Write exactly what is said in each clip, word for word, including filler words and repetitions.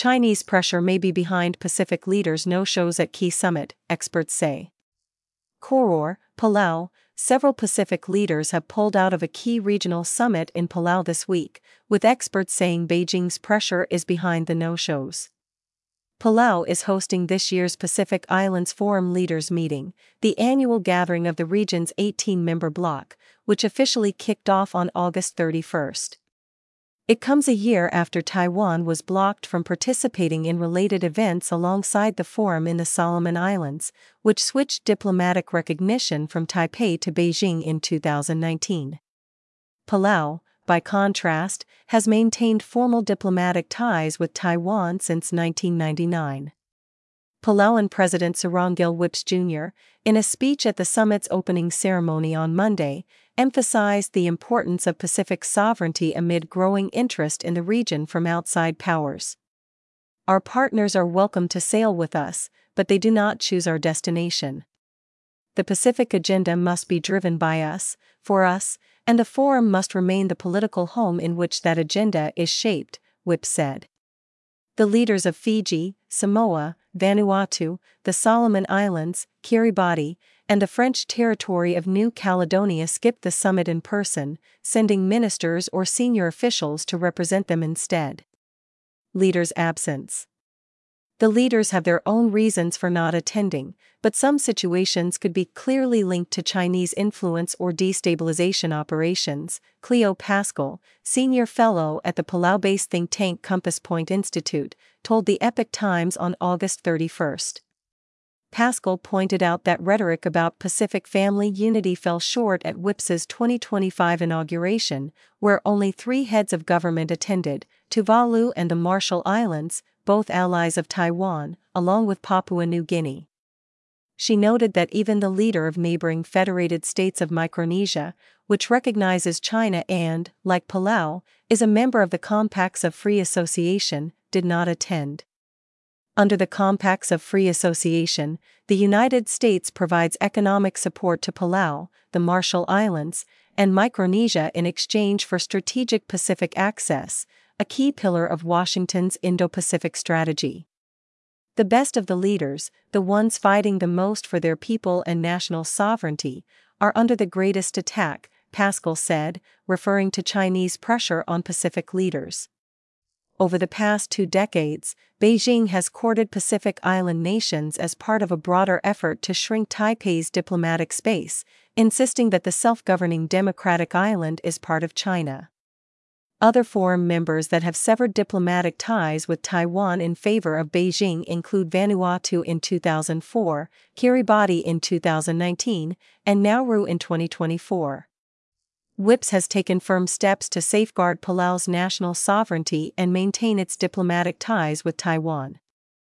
Chinese pressure may be behind Pacific leaders' no-shows at key summit, experts say. Koror, Palau. Several Pacific leaders have pulled out of a key regional summit in Palau this week, with experts saying Beijing's pressure is behind the no-shows. Palau is hosting this year's Pacific Islands Forum Leaders Meeting, the annual gathering of the region's eighteen-member bloc, which officially kicked off on August thirty-first. It comes a year after Taiwan was blocked from participating in related events alongside the forum in the Solomon Islands, which switched diplomatic recognition from Taipei to Beijing in two thousand nineteen. Palau, by contrast, has maintained formal diplomatic ties with Taiwan since nineteen ninety-nine. Palauan President Surangil Whipps Junior, in a speech at the summit's opening ceremony on Monday, emphasized the importance of Pacific sovereignty amid growing interest in the region from outside powers. Our partners are welcome to sail with us, but they do not choose our destination. The Pacific agenda must be driven by us, for us, and the forum must remain the political home in which that agenda is shaped, Whipps said. The leaders of Fiji, Samoa, Vanuatu, the Solomon Islands, Kiribati, and the French territory of New Caledonia skipped the summit in person, sending ministers or senior officials to represent them instead. Leaders' absence. The leaders have their own reasons for not attending, but some situations could be clearly linked to Chinese influence or destabilization operations, Cleo Pascal, senior fellow at the Palau-based think tank Compass Point Institute, told the Epoch Times on August thirty-first. Pascal pointed out that rhetoric about Pacific family unity fell short at Whipps's twenty twenty-five inauguration, where only three heads of government attended, Tuvalu and the Marshall Islands, both allies of Taiwan, along with Papua New Guinea. She noted that even the leader of neighboring Federated States of Micronesia, which recognizes China and, like Palau, is a member of the Compacts of Free Association, did not attend. Under the Compacts of Free Association, the United States provides economic support to Palau, the Marshall Islands, and Micronesia in exchange for strategic Pacific access, a key pillar of Washington's Indo-Pacific strategy. The best of the leaders, the ones fighting the most for their people and national sovereignty, are under the greatest attack, Pascal said, referring to Chinese pressure on Pacific leaders. Over the past two decades, Beijing has courted Pacific Island nations as part of a broader effort to shrink Taipei's diplomatic space, insisting that the self-governing democratic island is part of China. Other forum members that have severed diplomatic ties with Taiwan in favor of Beijing include Vanuatu in two thousand four, Kiribati in two thousand nineteen, and Nauru in twenty twenty-four. Whipps has taken firm steps to safeguard Palau's national sovereignty and maintain its diplomatic ties with Taiwan.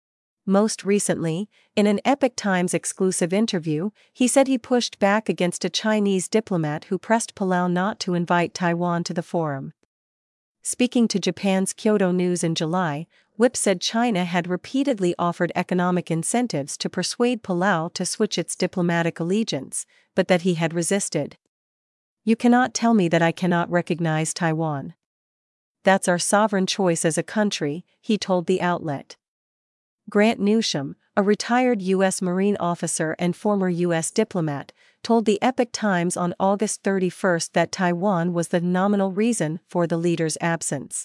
Most recently, in an Epoch Times exclusive interview, he said he pushed back against a Chinese diplomat who pressed Palau not to invite Taiwan to the forum. Speaking to Japan's Kyodo News in July, Whipps said China had repeatedly offered economic incentives to persuade Palau to switch its diplomatic allegiance, but that he had resisted. "You cannot tell me that I cannot recognize Taiwan. That's our sovereign choice as a country," he told the outlet. Grant Newsham, a retired U S Marine officer and former U S diplomat, told the Epoch Times on August thirty-first that Taiwan was the nominal reason for the leader's absence.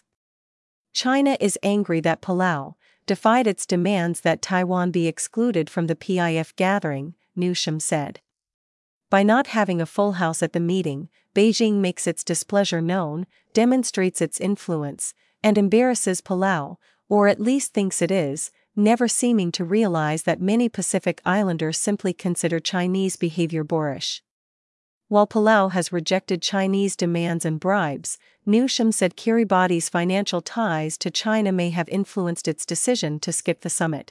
China is angry that Palau defied its demands that Taiwan be excluded from the P I F gathering, Newsham said. By not having a full house at the meeting, Beijing makes its displeasure known, demonstrates its influence, and embarrasses Palau, or at least thinks it is, never seeming to realize that many Pacific Islanders simply consider Chinese behavior boorish. While Palau has rejected Chinese demands and bribes, Newsham said Kiribati's financial ties to China may have influenced its decision to skip the summit.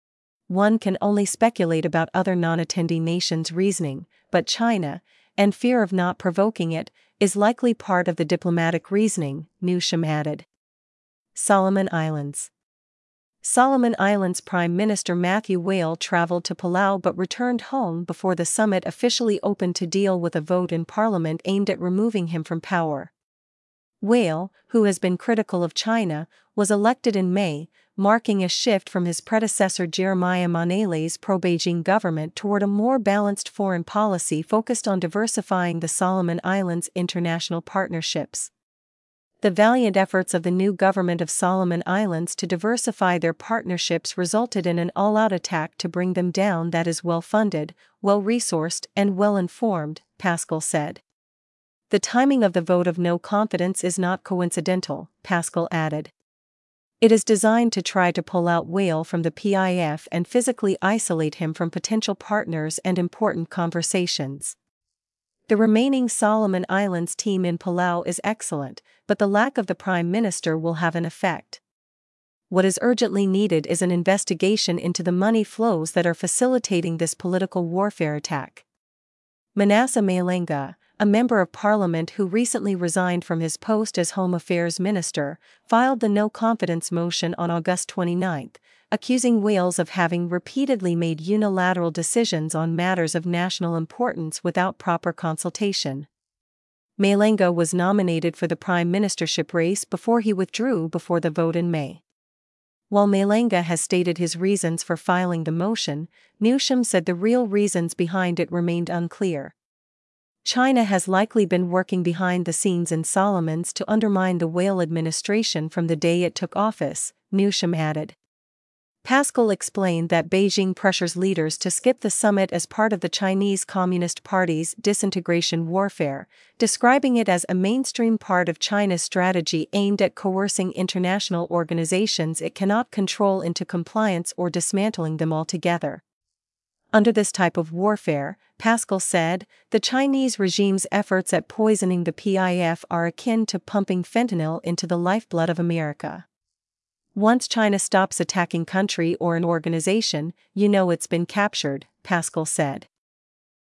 One can only speculate about other non-attendee nations' reasoning, but China, and fear of not provoking it, is likely part of the diplomatic reasoning, Newsham added. Solomon Islands. Solomon Islands Prime Minister Matthew Whale traveled to Palau but returned home before the summit officially opened to deal with a vote in Parliament aimed at removing him from power. Whale, who has been critical of China, was elected in May, marking a shift from his predecessor Jeremiah Manele's pro-Beijing government toward a more balanced foreign policy focused on diversifying the Solomon Islands' international partnerships. The valiant efforts of the new government of Solomon Islands to diversify their partnerships resulted in an all-out attack to bring them down that is well-funded, well-resourced, and well-informed, Pascal said. The timing of the vote of no confidence is not coincidental, Pascal added. It is designed to try to pull out Whale from the P I F and physically isolate him from potential partners and important conversations. The remaining Solomon Islands team in Palau is excellent, but the lack of the Prime Minister will have an effect. What is urgently needed is an investigation into the money flows that are facilitating this political warfare attack. Manasseh Malenga, a member of parliament who recently resigned from his post as Home Affairs Minister, filed the no-confidence motion on August twenty-ninth, accusing Wales of having repeatedly made unilateral decisions on matters of national importance without proper consultation. Malenga was nominated for the prime ministership race before he withdrew before the vote in May. While Malenga has stated his reasons for filing the motion, Newsham said the real reasons behind it remained unclear. China has likely been working behind the scenes in Solomons to undermine the Whale administration from the day it took office, Newsham added. Pascal explained that Beijing pressures leaders to skip the summit as part of the Chinese Communist Party's disintegration warfare, describing it as a mainstream part of China's strategy aimed at coercing international organizations it cannot control into compliance or dismantling them altogether. Under this type of warfare, Pascal said, the Chinese regime's efforts at poisoning the P I F are akin to pumping fentanyl into the lifeblood of America. Once China stops attacking country or an organization, you know it's been captured, Pascal said.